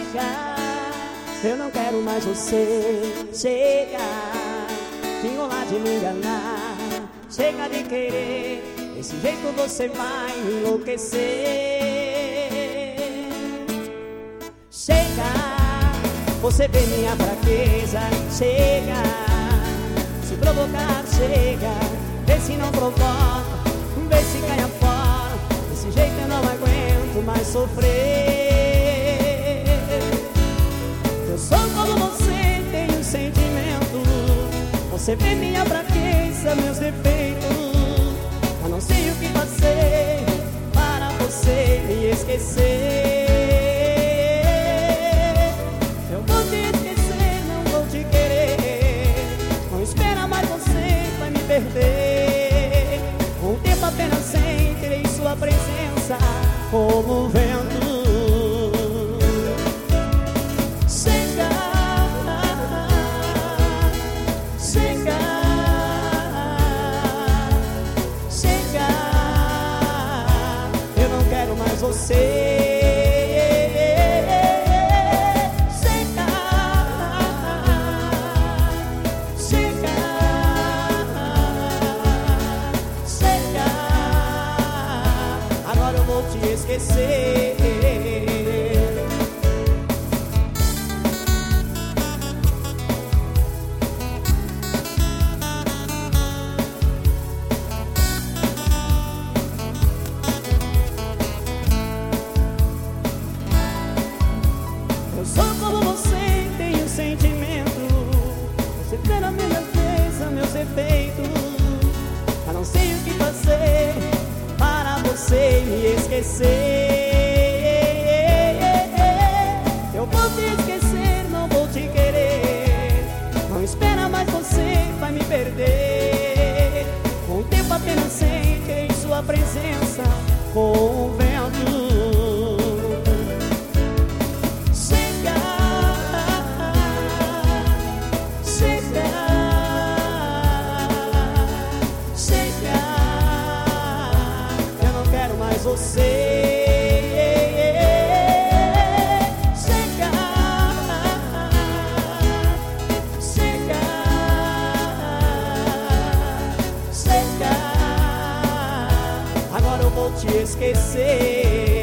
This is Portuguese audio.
chega, eu não quero mais você. Chega de enrolar, de me enganar. Chega de querer, desse jeito você vai me enlouquecer. Chega, você vê minha fraqueza. Chega, se provocar, chega. Vê se não provoca, vê se cai fora. Desse jeito eu não aguento mais sofrer. Eu sou como você, tenho sentimento. Você vê minha fraqueza, meus defeitos. Eu não sei o que fazer para você me esquecer. Eu vou te esquecer, não vou te querer. Não espera mais, você vai me perder. Com o tempo apenas sentirei sua presença como o vento. Chega, chega, chega. Eu não quero mais você. Te esquecer. Eu sou como você, tenho sentimento. Você vê na minha cabeça meus defeitos. Eu não sei o que fazer para você me esquecer. Eu vou te esquecer, não vou te querer. Não espera mais, você vai me perder. Com o tempo apenas sentirei sua presença com o vento. Chega, chega, chega. Eu não quero mais você. Chega, chega, chega. Agora eu vou te esquecer.